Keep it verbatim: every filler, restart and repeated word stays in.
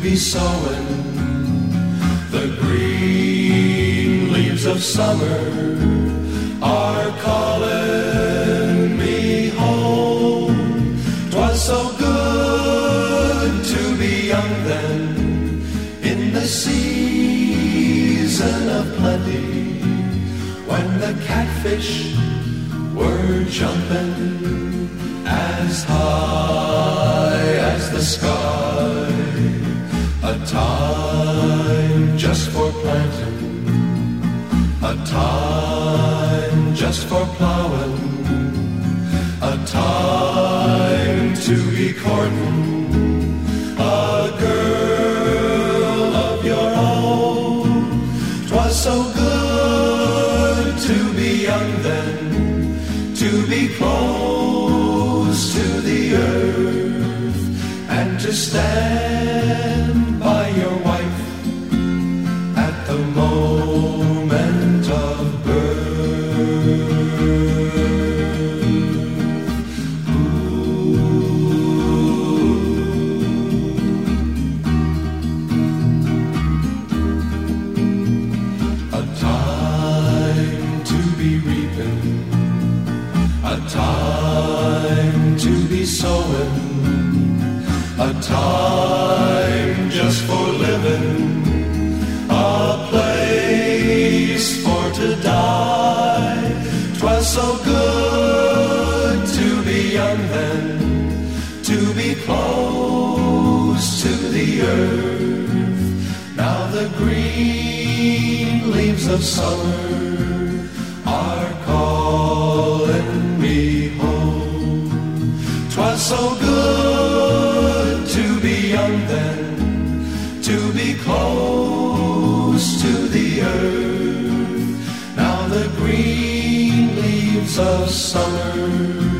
be sowing the green leaves of summer are calling me home. 'Twas so good to be young then, in the season of plenty, when the catfish were jumping as high as the sky. A time just for planting, a time just for plowing, a time to be courting a girl of your own. 'Twas so good to be young then, to be close to the earth, and to stand by your wife at the moment of birth. Ooh. A time to be reaping, a time to be sowing, a time just for living, a place for to die. 'Twas so good to be young then, to be close to the earth. Now the green leaves of summer are calling me home. 'Twas so good to be young then, to be close to the earth. Now the green leaves of summer